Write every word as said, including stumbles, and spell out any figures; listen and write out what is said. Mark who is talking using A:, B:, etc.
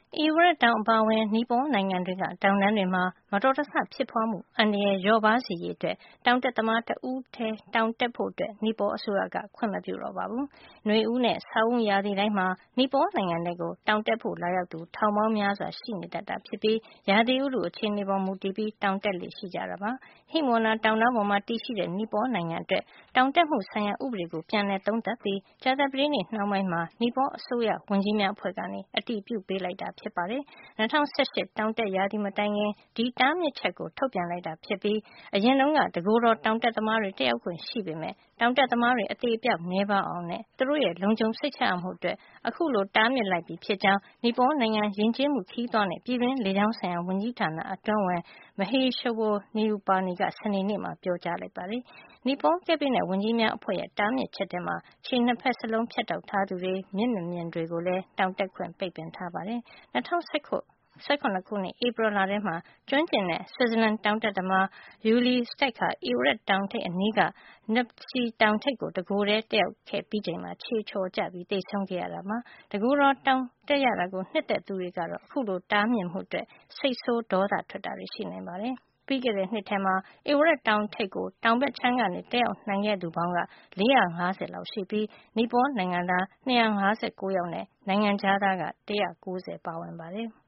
A: ဧဝရက်တောင်အပါအဝင်နီပေါနိုင်ငံတွေကတောင်တန်းတွေမှာမတော်တဆဖြစ်ပွားမှုအန္တရာယ်လျော့ပါးစေရေးအတွက်တောင်တက်သမားတဦးထဲတောင်တက်ဖို့နီပေါအစိုးရကခွင့်မပြုတော့ပါဘူး။နွေဦးနဲ့ဆောင်းဦးရာသီတိုင်းမှာနီပေါနိုင်ငံတွေကိုတောင်တက်ဖို့လာရောက်သူထောင်ပေါင်းများစွာရှိနေတတ်တာဖြစ်ပြီးရာသီဥတုအခြေအနေပေါ်မူတည်ပြီးတောင်တက်လေ့ရှိကြတာပါ။ဟိမဝန္တာတောင်တန်းပေါ်မှာတည်ရှိတဲ့နီပေါနိုင်ငံအတွက်တောင်တက်မှုဆိုင်ရာဥပဒေကိုပြန်လည်သုံးသပ်ပြီးကြာသပတေးနေ့နှောင်းပိုင်းမှာနီပေါအစိုးရဝန်ကြီးများအဖွဲ့ကနေအတည်ပြုပေးလိုက်တာဖြစ်ပါတယ်။၂၀၁၈တောင်တက်ရာသီမတိုင်ခင်ဒီတားမြစ်ချက်ကိုထုတ်ပြန်လိုက်တာဖြစ်ပြီးအရင်တုန်းကတကိုယ်တော်တောင်တက်သမားတွေတက်ရောက်ခွင့်ရှိပေမယ့်တောင်တက်သမားတွေအသေးအပြောက်နည်းပါးအောင်နဲ့သူတို့ရဲ့လုံခြုံစိတ်ချရမှုအတွက်အခုလိုတားမြစ်လိုက်ပြီဖြစ်ကြောင်းနီပေါနိုင်ငံယဉ်ကျေးမှုခရီးသွားနဲ့ပြည်တွင်းလေကြောင်းဆိုင်ရာဝန်ကြီးဌာနအတွင်းဝန် Maheshwar Niyupani ကစနေနေ့မှာပြောကြားလိုက်ပါတယ်။နီပေါကက်ဘိနက်ဝန်ကြီးများအဖွဲ့ရဲ့တားမြစ်ချက်ထဲမှာခြေနှစ်ဖက်စလုံးဖြတ်တောက်ထားသူတွေမျက်မမြင်တွေကိုလည်းတောင်တက်ခွင့်ပိတ်ပင်ထားပါတယ်။၂၀၁၇ခုနှစ်ဧပြီလထဲမှာကျွမ်းကျင်တဲ့ဆွစ်ဇာလန်တောင်တက်သမား Ueli Steck ဟာဧဝရက်တောင်ထိပ်အနီးက Nipsey တောင်ထိပ်ကိုတကိုယ်ထဲတက်ရောက်ခဲ့ပြီးချိန်မှာခြေချော်ကျပြီးသေဆုံးခဲ့ရတာပါ။တကိုယ်တော်တောင်တက်ရတာကိုနှစ်သက်သူတွေကတော့အခုလိုတားမြစ်မှုအတွက်စိတ်ဆိုးဒေါသထွက်တာတွေရှိနိုင်ပါတယ်။ပြီးခဲ့တဲ့နှစ်ထဲမှာဧဝရက်တောင်ထိပ်ကိုတောင်ဘက်ခြမ်းကနေတက်ရောက်နိုင်ခဲ့သူပေါင်းက၄၅၀လောက်ရှိပြီးနီပေါနိုင်ငံသား၂၅၉ယောက်နဲ့နိုင်ငံခြားသားက၁၉၀ပါဝင်ပါတယ်။